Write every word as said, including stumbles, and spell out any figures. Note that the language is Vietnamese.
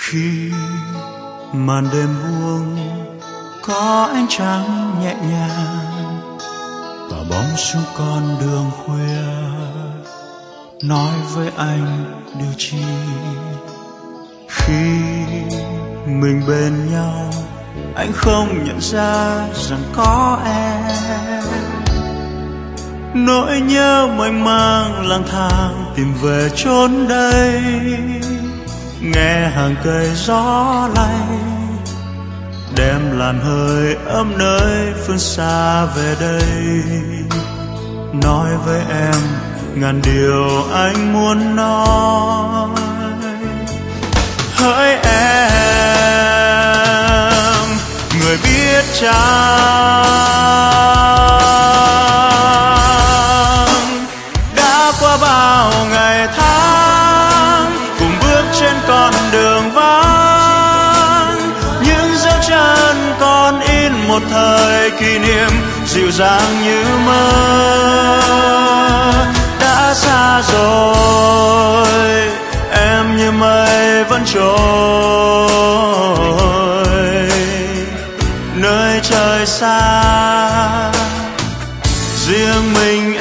Khi màn đêm buông có ánh trăng nhẹ nhàng tỏa bóng xuống con đường khuya, nói với anh điều chi. Khi mình bên nhau anh không nhận ra rằng có em, nỗi nhớ mênh mang lang thang tìm về chốn đây. Nghe hàng cây gió lay đem làn hơi ấm nơi phương xa về đây, nói với em ngàn điều anh muốn nói. Hỡi em người biết chăng, đã qua bao ngày tháng cùng bước trên con đường vắng, những dấu chân còn in một thời kỷ niệm dịu dàng như mơ. Đã xa rồi em như mây vẫn trôi nơi trời xa, riêng mình